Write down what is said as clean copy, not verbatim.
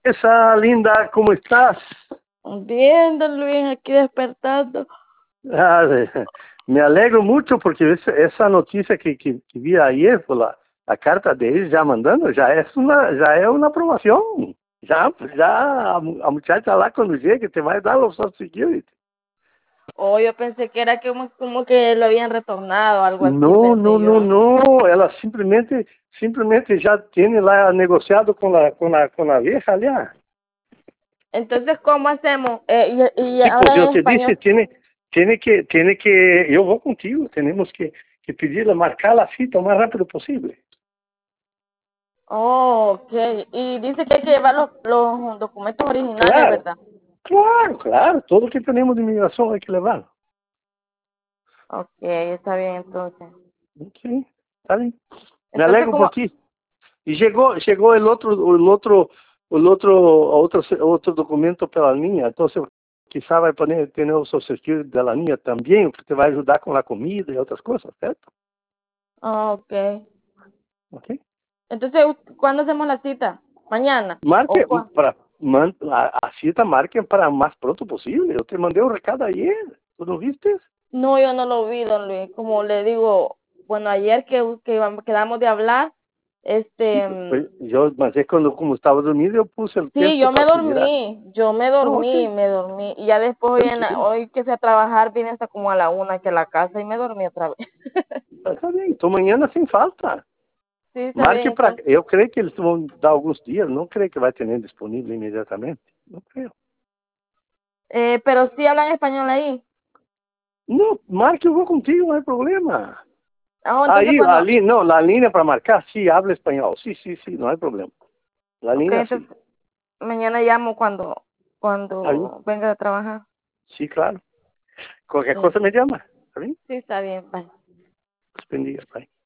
Esa linda, ¿cómo estás? Bien, don Luis, aquí despertando. Ah, me alegro mucho porque esa noticia que vi ayer, por la carta de ellos ya mandando, ya es una aprobación. Ya a muchacha lá cuando llegue te va a dar los Social Security. Oh, yo pensé que era como que lo habían retornado, algo así, No, no, pensé no, yo. no. Ela simplesmente já tem lá negociado com a vieja allá. Entonces, ¿cómo hacemos? Y Sí, pues ahora yo en te dije, español. tiene que, yo voy contigo, tenemos que pedirle, marcar la cita lo más rápido posible. Oh, ok. Y dice que hay que llevar los documentos originales, Claro, ¿verdad? claro, claro, todo lo que tenemos de inmigración hay que llevarlo. Ok, está bien entonces. Ok, está bien. Me Entonces, alegro por como, ti. Y llegó otro documento para la niña, entonces quizá va a tener o Social Security de la niña también, que te va a ayudar con la comida y otras cosas, ¿cierto? ok. Ok. Entonces, ¿cuándo hacemos la cita? ¿Mañana? ¿O Marque, cuándo? a cita marquen para más pronto posible. Yo te mandé un recado ayer, ¿tú no viste? No, yo no lo vi, don Luis. Como le digo, bueno, ayer quedamos de hablar, Sí, pues mas es cuando, como estaba dormido, yo puse el sí, texto para que mirar. No, ok, me dormí, y ya después tranquilo. hoy que fui a trabajar vine hasta como a la 1 aquí a la casa y me dormí otra vez. Está bien, então mañana sem falta. Sí, está bien, Marque para. entonces. Eu creio que eles vão dar alguns dias, não creio que vai ter disponível imediatamente. Não creio. Pero sí hablan español ahí. Não, marque, eu vou contigo, não é problema. Oh, entonces Aí, cuando, ali, não, a linha para marcar, sim, habla espanhol. Sim, sim, sim, não é problema. A ok, linha, sim. entonces mañana llamo Aí, cuando venga a trabajar. sim, claro. Qualquer Sí, coisa me chama. Tá bem? sí, está bien, bye. Deus bendiga, pai.